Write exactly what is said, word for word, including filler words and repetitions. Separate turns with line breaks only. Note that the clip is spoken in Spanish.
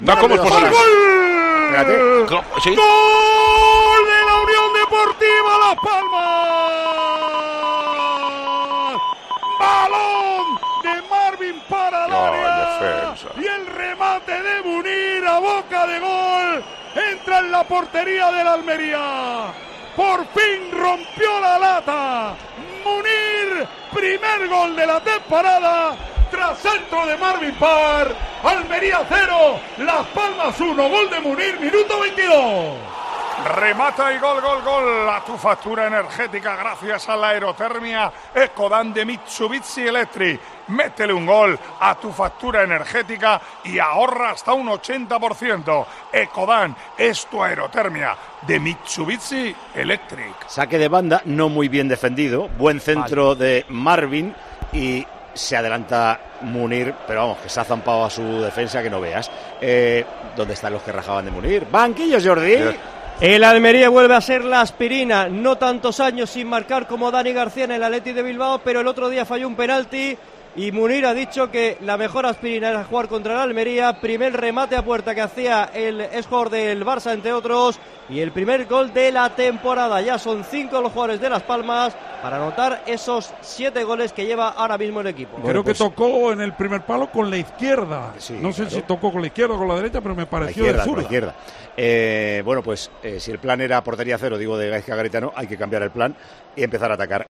Va, ¿cómo es posible?
¡Gol!
Espérate. ¿Sí?
¡Gol de la Unión Deportiva Las Palmas! ¡Balón de Marvin para el
No,
área!
defensa.
Y el remate de Munir a boca de gol entra en la portería del Almería. Por fin rompió la lata. Munir, primer gol de la temporada. Tras centro de Marvin Parr, Almería cero, Las Palmas uno, gol de Munir, minuto veintidós.
Remata y gol, gol, gol a tu factura energética gracias a la aerotermia Ecodan de Mitsubishi Electric. Métele un gol a tu factura energética y ahorra hasta un ochenta por ciento. Ecodan es tu aerotermia de Mitsubishi Electric.
Saque de banda, no muy bien defendido. Buen centro vale. de Marvin y se adelanta Munir, pero vamos, que se ha zampado a su defensa que no veas. Eh, ¿Dónde están los que rajaban de Munir? Banquillos, Jordi.
El Almería vuelve a ser la aspirina, no tantos años sin marcar como Dani García en el Athletic de Bilbao, pero el otro día falló un penalti y Munir ha dicho que la mejor aspirina era jugar contra el Almería. Primer remate a puerta que hacía el exjugador del Barça, entre otros, y el primer gol de la temporada. Ya son cinco los jugadores de Las Palmas para anotar esos siete goles que lleva ahora mismo el equipo.
Creo bueno, pues, que tocó en el primer palo con la izquierda. Sí, no sé claro. si tocó con la izquierda o con la derecha, pero me pareció
izquierda,
de zurda.
Con la izquierda. Eh, bueno, pues eh, si el plan era portería cero, digo de Gaizka Garitano, hay que cambiar el plan y empezar a atacar.